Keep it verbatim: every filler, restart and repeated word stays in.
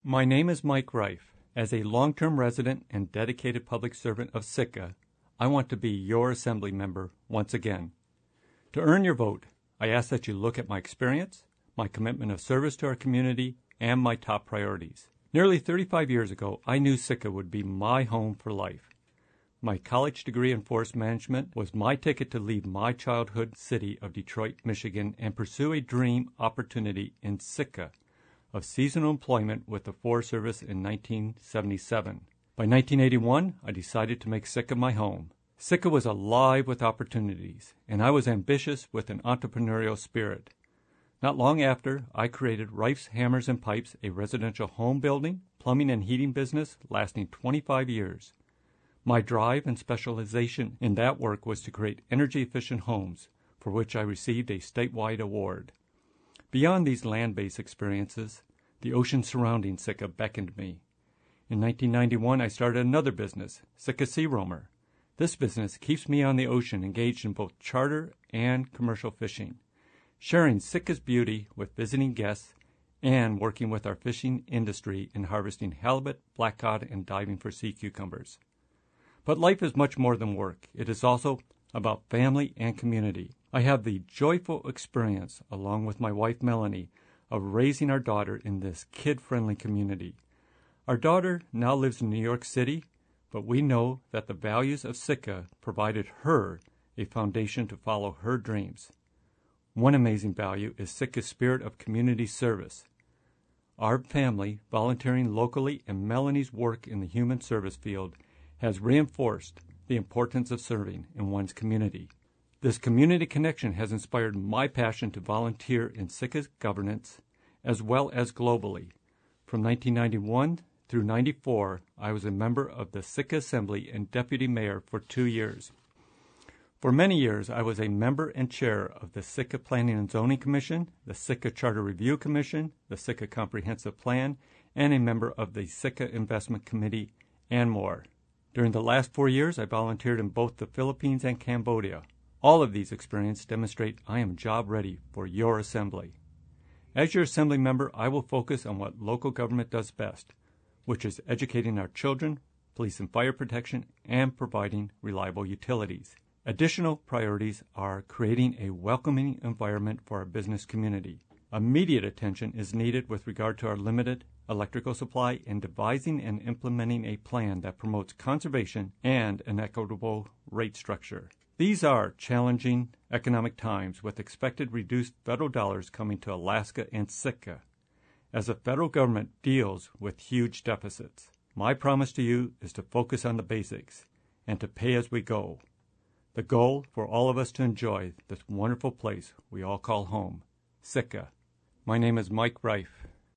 My name is Mike Reif. As a long-term resident and dedicated public servant of Sitka, I want to be your assembly member once again. To earn your vote, I ask that you look at my experience, my commitment of service to our community, and my top priorities. Nearly thirty-five years ago, I knew Sitka would be my home for life. My college degree in forest management was my ticket to leave my childhood city of Detroit, Michigan, and pursue a dream opportunity in Sitka of seasonal employment with the Forest Service in nineteen seventy-seven. By nineteen eighty-one, I decided to make Sitka my home. Sitka was alive with opportunities, and I was ambitious with an entrepreneurial spirit. Not long after, I created Reif's Hammers and Pipes, a residential home building, plumbing, and heating business lasting twenty-five years. My drive and specialization in that work was to create energy-efficient homes, for which I received a statewide award. Beyond these land-based experiences, the ocean surrounding Sitka beckoned me. In nineteen ninety-one, I started another business, Sitka Sea Roamer. This business keeps me on the ocean engaged in both charter and commercial fishing, sharing Sitka's beauty with visiting guests and working with our fishing industry in harvesting halibut, blackcod, and diving for sea cucumbers. But life is much more than work. It is also about family and community. I have the joyful experience, along with my wife Melanie, of raising our daughter in this kid-friendly community. Our daughter now lives in New York City, but we know that the values of Sitka provided her a foundation to follow her dreams. One amazing value is Sitka's spirit of community service. Our family, volunteering locally, and Melanie's work in the human service field has reinforced the importance of serving in one's community. This community connection has inspired my passion to volunteer in Sitka's governance as well as globally. From nineteen ninety-one through ninety-four, I was a member of the Sitka Assembly and deputy mayor for two years. For many years, I was a member and chair of the Sitka Planning and Zoning Commission, the Sitka Charter Review Commission, the Sitka Comprehensive Plan, and a member of the Sitka Investment Committee, and more. During the last four years, I volunteered in both the Philippines and Cambodia. All of these experiences demonstrate I am job ready for your assembly. As your assembly member, I will focus on what local government does best, which is educating our children, police and fire protection, and providing reliable utilities. Additional priorities are creating a welcoming environment for our business community. Immediate attention is needed with regard to our limited electrical supply and devising and implementing a plan that promotes conservation and an equitable rate structure. These are challenging economic times with expected reduced federal dollars coming to Alaska and Sitka as the federal government deals with huge deficits. My promise to you is to focus on the basics and to pay as we go. The goal for all of us to enjoy this wonderful place we all call home, Sitka. My name is Mike Reif.